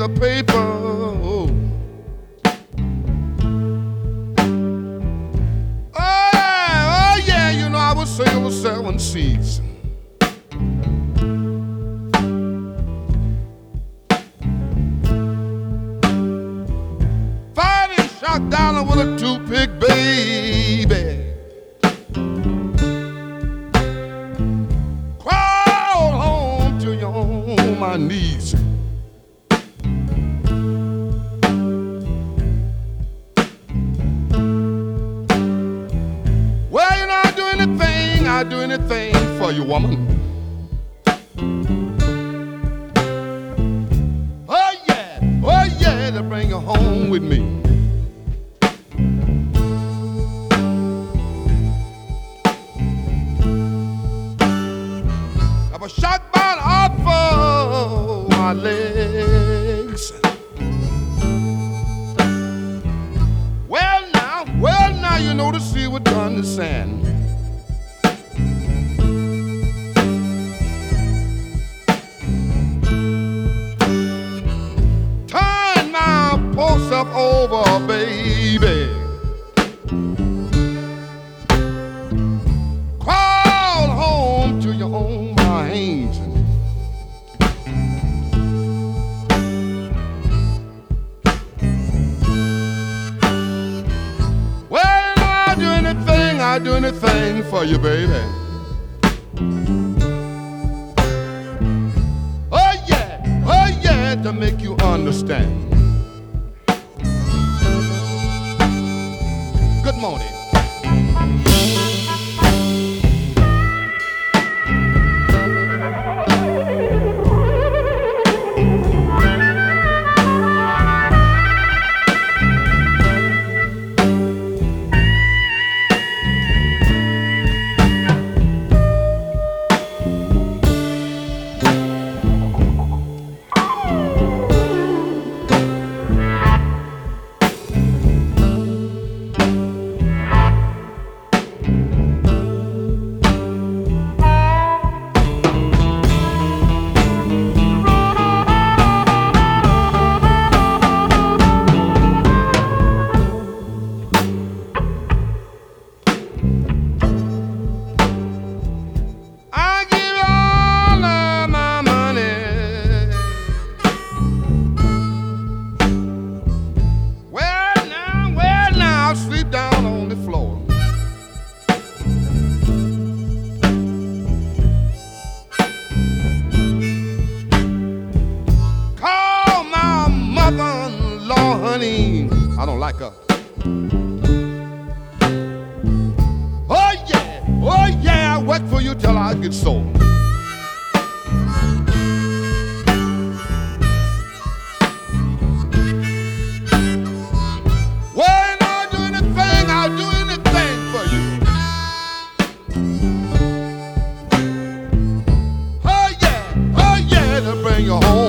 the paper. Oh, oh yeah, you know I was selling seeds. Fighting shot down with a toothpick, baby. Crawl home to you on my knees. Well, you know I'd do anything for you, woman. Oh yeah, to bring you home with me. I was shot by an off of my legs. Well now, you know the sea would turn to sand. Turn my poor self over, baby. Crawl home to your own minds. Well, I'd do anything for you, baby. Oh yeah, to make you understand. Good morning. Sleep down on the floor. Call my mother-in-law, honey. I don't like her. Oh yeah, I work for you till I get sold. Bring you home.